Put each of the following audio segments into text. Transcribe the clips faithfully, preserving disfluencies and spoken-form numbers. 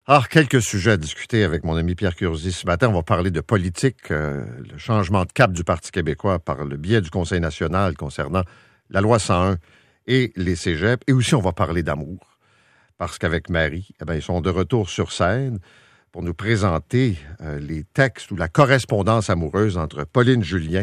Alors, quelques sujets à discuter avec mon ami Pierre Curzi. Ce matin, on va parler de politique, euh, le changement de cap du Parti québécois par le biais du Conseil national concernant la loi cent un et les cégeps. Et aussi, on va parler d'amour, parce qu'avec Marie, eh bien, ils sont de retour sur scène pour nous présenter euh, les textes ou la correspondance amoureuse entre Pauline Julien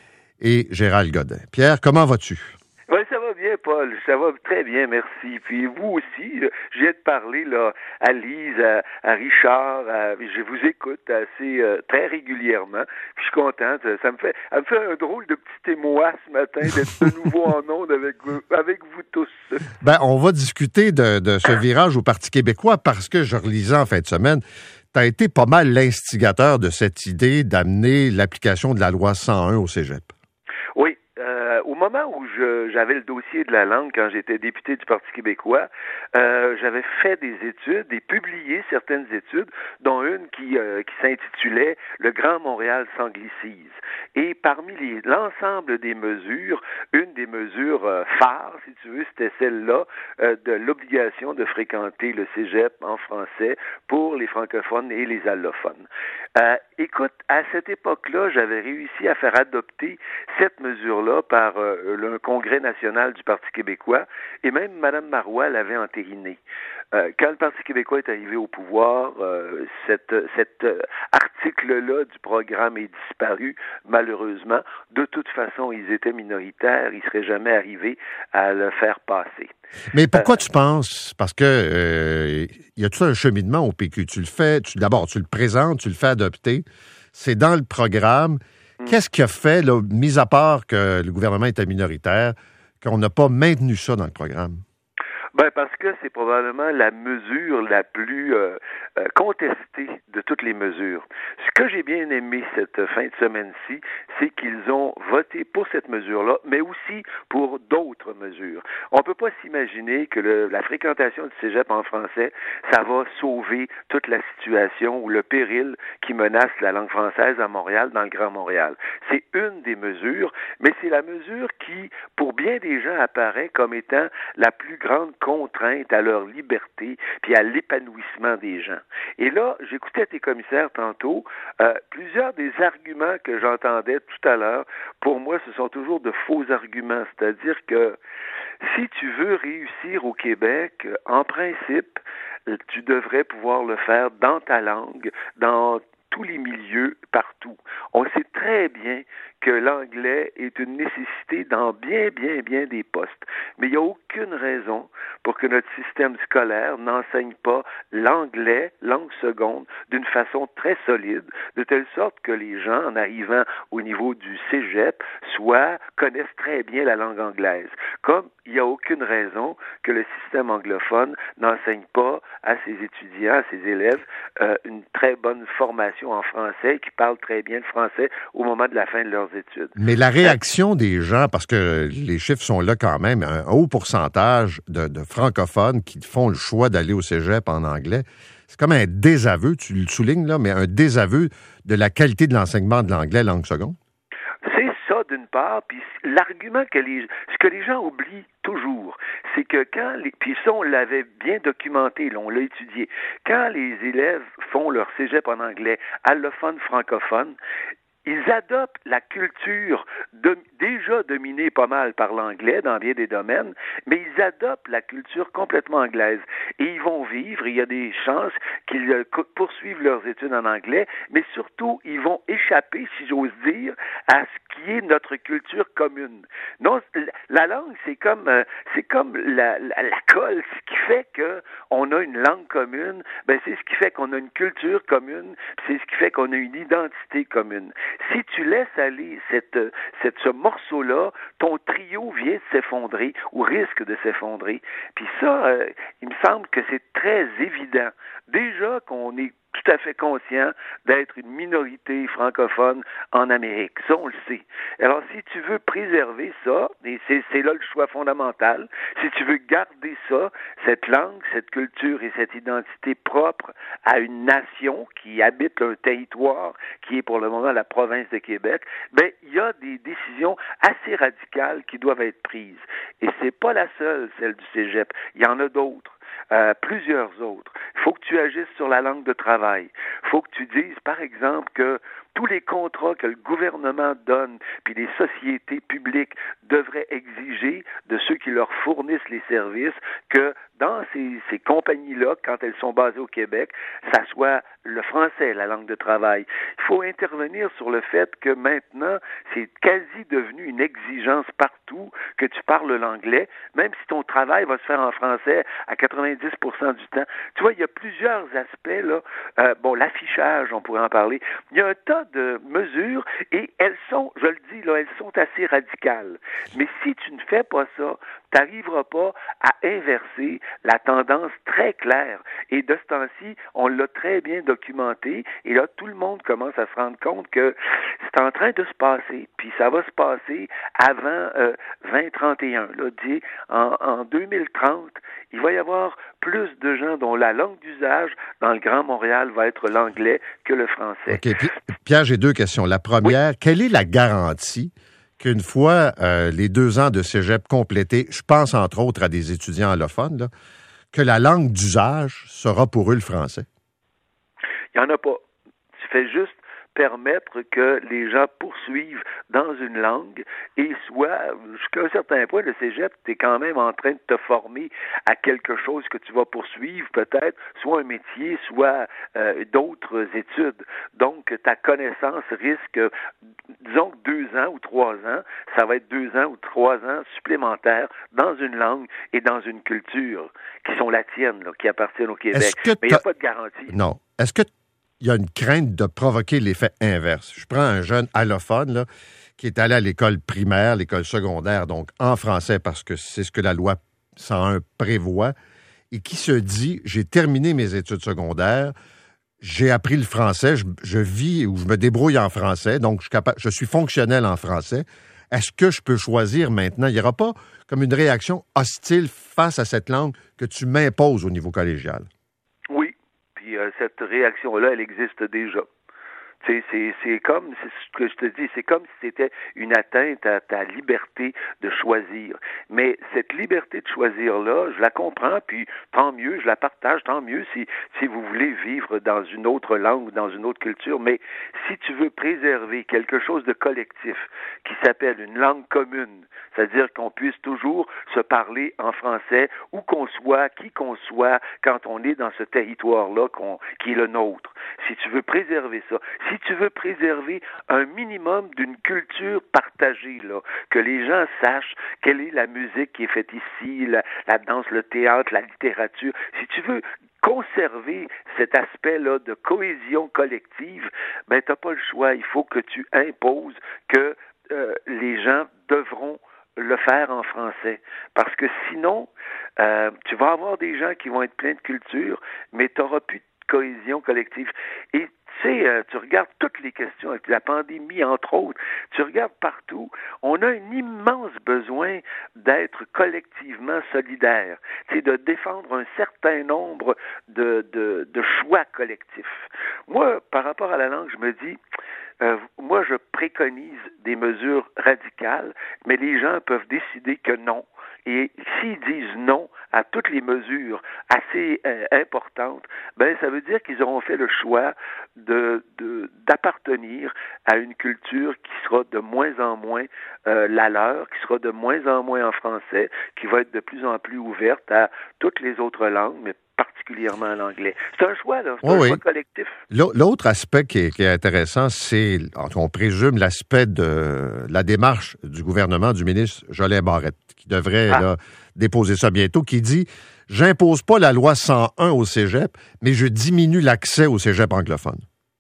et Gérald Godin. Pierre, comment vas-tu? Oui, ça va bien, Paul. Ça va très bien, merci. Puis vous aussi, je viens de parler là, à Lise, à, à Richard. À, je vous écoute assez euh, très régulièrement. Puis je suis contente. Ça me fait, ça me fait un drôle de petit émoi ce matin d'être de nouveau en onde avec vous, avec vous tous. Ben, on va discuter de, de ce virage au Parti québécois parce que je relisais en fin de semaine. Tu as été pas mal l'instigateur de cette idée d'amener l'application de la loi cent un au cégep. Oui. Euh, au moment où je, j'avais le dossier de la langue, quand j'étais député du Parti québécois, euh, j'avais fait des études et publié certaines études, dont une qui, euh, qui s'intitulait « Le Grand Montréal s'anglicise ». Et parmi les, l'ensemble des mesures, une des mesures euh, phares, si tu veux, c'était celle-là euh, de l'obligation de fréquenter le cégep en français pour les francophones et les allophones. Euh, écoute, à cette époque-là, j'avais réussi à faire adopter cette mesure-là par euh, le Congrès national du Parti québécois, et même Mme Marois l'avait entérinée. Euh, quand le Parti québécois est arrivé au pouvoir, euh, cette, cet euh, article-là du programme est disparu, malheureusement. De toute façon, ils étaient minoritaires, ils ne seraient jamais arrivés à le faire passer. Mais pourquoi euh, tu penses? Parce que euh, y a tout un cheminement au P Q. Tu le fais, tu, d'abord, tu le présentes, tu le fais adopter. C'est dans le programme. Hum. Qu'est-ce qui a fait, là, mis à part que le gouvernement était minoritaire, qu'on n'a pas maintenu ça dans le programme? Ben parce que c'est probablement la mesure la plus euh, euh, contestée de toutes les mesures. Ce que j'ai bien aimé cette fin de semaine-ci, c'est qu'ils ont voté pour cette mesure-là, mais aussi pour d'autres mesures. On ne peut pas s'imaginer que le, la fréquentation du cégep en français, ça va sauver toute la situation ou le péril qui menace la langue française à Montréal, dans le Grand Montréal. C'est une des mesures, mais c'est la mesure qui, pour bien des gens, apparaît comme étant la plus grande contrainte à leur liberté puis à l'épanouissement des gens. Et là, j'écoutais tes commissaires tantôt, euh, plusieurs des arguments que j'entendais tout à l'heure, pour moi, ce sont toujours de faux arguments, c'est-à-dire que si tu veux réussir au Québec, en principe, tu devrais pouvoir le faire dans ta langue, dans tous les milieux, partout. On sait très bien que l'anglais est une nécessité dans bien, bien, bien des postes. Mais il n'y a aucune raison pour que notre système scolaire n'enseigne pas l'anglais, langue seconde, d'une façon très solide, de telle sorte que les gens, en arrivant au niveau du cégep, soient, connaissent très bien la langue anglaise. Comme il n'y a aucune raison que le système anglophone n'enseigne pas à ses étudiants, à ses élèves, euh, une très bonne formation en français, qui parlent très bien le français au moment de la fin de leurs études. Mais la réaction des gens, parce que les chiffres sont là quand même, un haut pourcentage de, de francophones qui font le choix d'aller au cégep en anglais, c'est comme un désaveu, tu le soulignes là, mais un désaveu de la qualité de l'enseignement de l'anglais langue seconde. C'est ça d'une part, puis l'argument que les, ce que les gens oublient toujours, c'est que quand les, puis ça on l'avait bien documenté, là, on l'a étudié, quand les élèves font leur cégep en anglais, allophone, francophone, ils adoptent la culture de, déjà dominée pas mal par l'anglais dans bien des domaines, mais ils adoptent la culture complètement anglaise. Et ils vont vivre, il y a des chances qu'ils euh, poursuivent leurs études en anglais, mais surtout, ils vont échapper, si j'ose dire, à ce qui est notre culture commune. Non, la langue, c'est comme euh, c'est comme la, la, la colle. Ce qui fait qu'on a une langue commune, ben c'est ce qui fait qu'on a une culture commune, c'est ce qui fait qu'on a une identité commune. Si tu laisses aller cette, cette, ce morceau-là, ton trio vient de s'effondrer ou risque de s'effondrer. Puis ça, euh, il me semble que c'est très évident. Déjà qu'on est tout à fait conscient d'être une minorité francophone en Amérique. Ça, on le sait. Alors, si tu veux préserver ça, et c'est, c'est là le choix fondamental, si tu veux garder ça, cette langue, cette culture et cette identité propre à une nation qui habite un territoire qui est pour le moment la province de Québec, ben, il y a des décisions assez radicales qui doivent être prises. Et c'est pas la seule, celle du cégep. Il y en a d'autres. euh, plusieurs autres. Il faut que tu agisses sur la langue de travail. Il faut que tu dises, par exemple, que tous les contrats que le gouvernement donne, puis les sociétés publiques devraient exiger de ceux qui leur fournissent les services que dans ces, ces compagnies-là, quand elles sont basées au Québec, ça soit le français, la langue de travail. Il faut intervenir sur le fait que maintenant, c'est quasi devenu une exigence partout que tu parles l'anglais, même si ton travail va se faire en français à quatre-vingt-dix pour cent du temps. Tu vois, il y a plusieurs aspects, là. Euh, bon, l'affichage, on pourrait en parler. Il y a un tas de mesures et elles sont, je le dis, là, elles sont assez radicales. Mais si tu ne fais pas ça, tu n'arriveras pas à inverser la tendance très claire. Et de ce temps-ci, on l'a très bien documenté. Et là, tout le monde commence à se rendre compte que c'est en train de se passer. Puis ça va se passer avant euh, vingt trente et un. Là, dit, en, en deux mille trente, il va y avoir plus de gens dont la langue d'usage dans le Grand Montréal va être l'anglais que le français. OK. Puis, Pierre, j'ai deux questions. La première, oui. Quelle est la garantie qu'une fois euh, les deux ans de cégep complétés, je pense entre autres à des étudiants allophones, là, que la langue d'usage sera pour eux le français? Il n'y en a pas. Tu fais juste permettre que les gens poursuivent dans une langue et soit, jusqu'à un certain point, le cégep, tu es quand même en train de te former à quelque chose que tu vas poursuivre, peut-être, soit un métier, soit euh, d'autres études. Donc, ta connaissance risque, disons que deux ans ou trois ans, ça va être deux ans ou trois ans supplémentaires dans une langue et dans une culture qui sont la tienne, là, qui appartiennent au Québec. Mais il n'y a pas de garantie. Non. Est-ce que il y a une crainte de provoquer l'effet inverse? Je prends un jeune allophone là, qui est allé à l'école primaire, l'école secondaire, donc en français, parce que c'est ce que la loi cent un prévoit, et qui se dit, j'ai terminé mes études secondaires, j'ai appris le français, je, je vis ou je me débrouille en français, donc je suis, capable, je suis fonctionnel en français. Est-ce que je peux choisir maintenant? Il n'y aura pas comme une réaction hostile face à cette langue que tu m'imposes au niveau collégial? Oui. Puis euh, cette réaction-là, elle existe déjà. Tu sais, c'est, c'est comme, c'est ce que je te dis, c'est comme si c'était une atteinte à ta liberté de choisir. Mais cette liberté de choisir-là, je la comprends, puis tant mieux, je la partage, tant mieux si, si vous voulez vivre dans une autre langue ou dans une autre culture. Mais si tu veux préserver quelque chose de collectif qui s'appelle une langue commune, c'est-à-dire qu'on puisse toujours se parler en français, où qu'on soit, qui qu'on soit, quand on est dans ce territoire-là qu'on, qui est le nôtre. Si tu veux préserver ça, si tu veux préserver un minimum d'une culture partagée, là, que les gens sachent quelle est la musique qui est faite ici, la, la danse, le théâtre, la littérature, si tu veux conserver cet aspect-là de cohésion collective, ben t'as pas le choix. Il faut que tu imposes que euh, les gens devront le faire en français. Parce que sinon, euh, tu vas avoir des gens qui vont être pleins de culture, mais tu n'auras plus de cohésion collective. Et tu sais, euh, tu regardes toutes les questions avec la pandémie, entre autres, tu regardes partout, on a un immense besoin d'être collectivement solidaires, tu sais, de défendre un certain nombre de, de, de choix collectifs. Moi, par rapport à la langue, je me dis, euh, moi, je préconise des mesures radicales, mais les gens peuvent décider que non. Et s'ils disent non à toutes les mesures assez euh, importantes, ben ça veut dire qu'ils auront fait le choix de, de d'appartenir à une culture qui sera de moins en moins euh, la leur, qui sera de moins en moins en français, qui va être de plus en plus ouverte à toutes les autres langues, mais particulièrement à l'anglais. C'est un choix, là. C'est oui, un choix oui. collectif. L'autre aspect qui est, qui est intéressant, c'est, on présume, l'aspect de la démarche du gouvernement du ministre Jolin Barrette, qui devrait ah. là, déposer ça bientôt, qui dit « J'impose pas la loi cent un au cégep, mais je diminue l'accès au cégep anglophone. »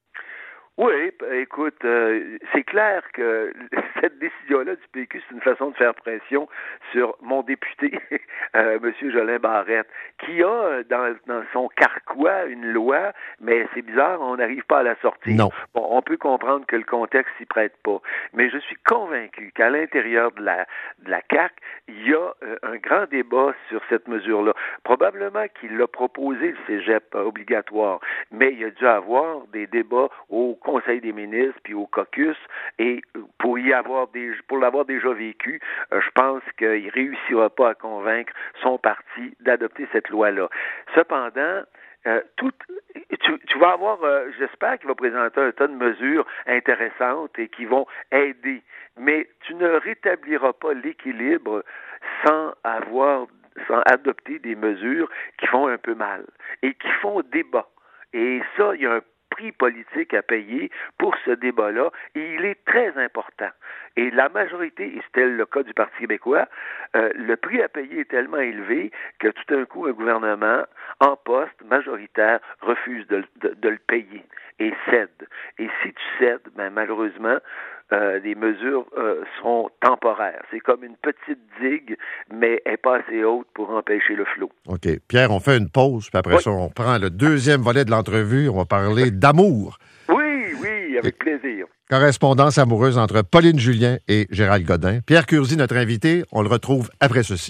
Oui, écoute, euh, c'est clair que cette décision-là du P Q, c'est une façon de faire pression sur mon député, euh, M. Jolin Barrette, qui a dans, dans son carquois une loi, mais c'est bizarre, on n'arrive pas à la sortir. Non. Bon, on peut comprendre que le contexte s'y prête pas, mais je suis convaincu qu'à l'intérieur de la, de la C A Q, il y a euh, un grand débat sur cette mesure-là. Probablement qu'il a proposé le cégep euh, obligatoire, mais il y a dû avoir des débats au Conseil des premier ministre puis au caucus, et pour y avoir des, pour l'avoir déjà vécu, euh, je pense qu'il réussira pas à convaincre son parti d'adopter cette loi-là. Cependant, Euh, tout, tu, tu vas avoir, euh, j'espère qu'il va présenter un tas de mesures intéressantes et qui vont aider, mais tu ne rétabliras pas l'équilibre sans avoir, sans adopter des mesures qui font un peu mal et qui font débat. Et ça, il y a un prix politique à payer pour ce débat-là, et il est très important. Et la majorité, et c'était le cas du Parti québécois, euh, le prix à payer est tellement élevé que tout d'un coup, un gouvernement en poste majoritaire refuse de, de, de le payer et cède. Et si tu cèdes, ben, malheureusement, euh, les mesures euh, seront temporaires. C'est comme une petite digue, mais elle n'est pas assez haute pour empêcher le flot. OK. Pierre, on fait une pause, puis après oui. ça, on prend le deuxième volet de l'entrevue. On va parler d'amour. Oui, oui, avec et plaisir. Correspondance amoureuse entre Pauline Julien et Gérald Godin. Pierre Curzi, notre invité, on le retrouve après ceci.